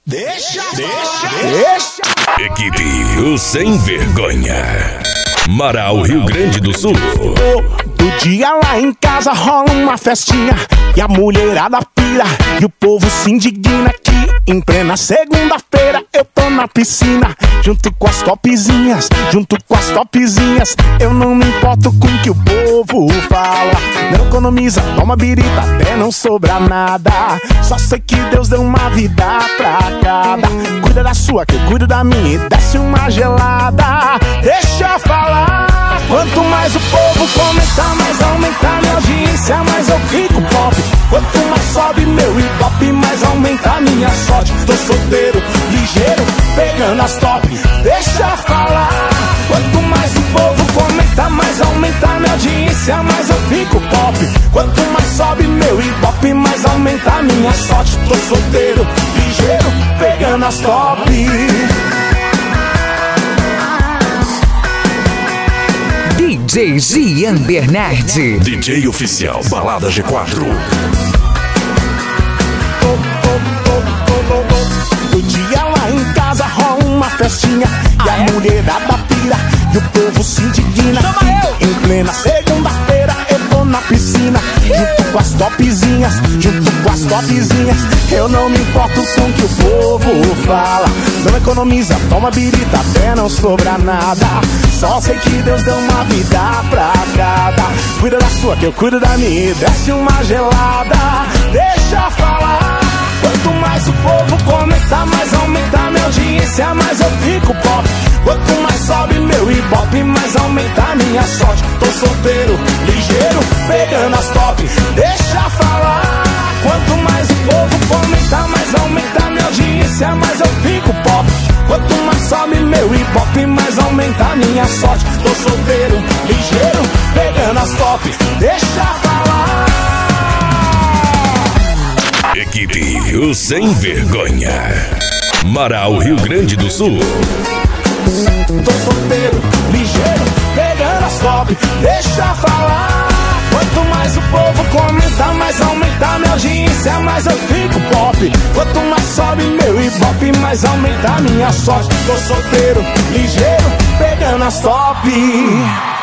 Deixa. Equipe O Sem Vergonha, Marau, Rio Grande do Sul. Do dia lá em casa rola uma festinha e a mulherada pira e o povo se indigna que em plena segunda-feira eu tô na piscina junto com as topzinhas, eu não me importo com o que o povo fala. Não economiza, toma birita até não sobrar nada. Só sei que Deus deu uma vida pra cada. Cuida da sua que eu cuido da minha e desce uma gelada. Deixa eu falar. Quanto mais o povo comentar, mais aumenta minha audiência, mais eu fico pop. Quanto mais sobe meu ibope, mais aumenta minha sorte. Tô solteiro, ligeiro, pegando as top. Deixa eu falar. Quanto mais o povo comenta, mais aumenta minha audiência, mais eu fico pop. Quanto mais sobe meu ibope, mais aumenta minha sorte. Tô solteiro, ligeiro, pegando as top. DJ Gian Bernardi, DJ oficial Balada G4. Do dia lá em casa rola uma festinha e a mulherada pira e o povo se indigna que em plena segunda-feira eu tô na piscina junto com as topzinhas, eu não me importo com o que o povo fala. Não economiza, toma birita até não sobrar nada. Só sei que Deus deu uma vida pra cada. Cuida da sua que eu cuido da minha e desce uma gelada. Deixa eu falar. Quanto mais o povo comenta, mais aumenta minha audiência, mais eu fico pop. Quanto mais sobe meu ibope, mais aumenta minha sorte. Tô solteiro, ligeiro, pegando as top. Deixa eu falar. Quanto mais o povo comenta, mais aumenta minha audiência, mais eu fico pop. Quanto mais sobe meu ibope, mais aumenta minha sorte. Tô solteiro, ligeiro, pegando as top. Deixa eu falar. Equipe O Sem Vergonha, Marau, Rio Grande do Sul. Tô solteiro, ligeiro, pegando as top. Deixa eu falar. Quanto mais o povo comenta, mais aumenta minha audiência, mais eu fico pop. Quanto mais sobe meu ibope, mais aumenta minha sorte. Tô solteiro, ligeiro, pegando as top.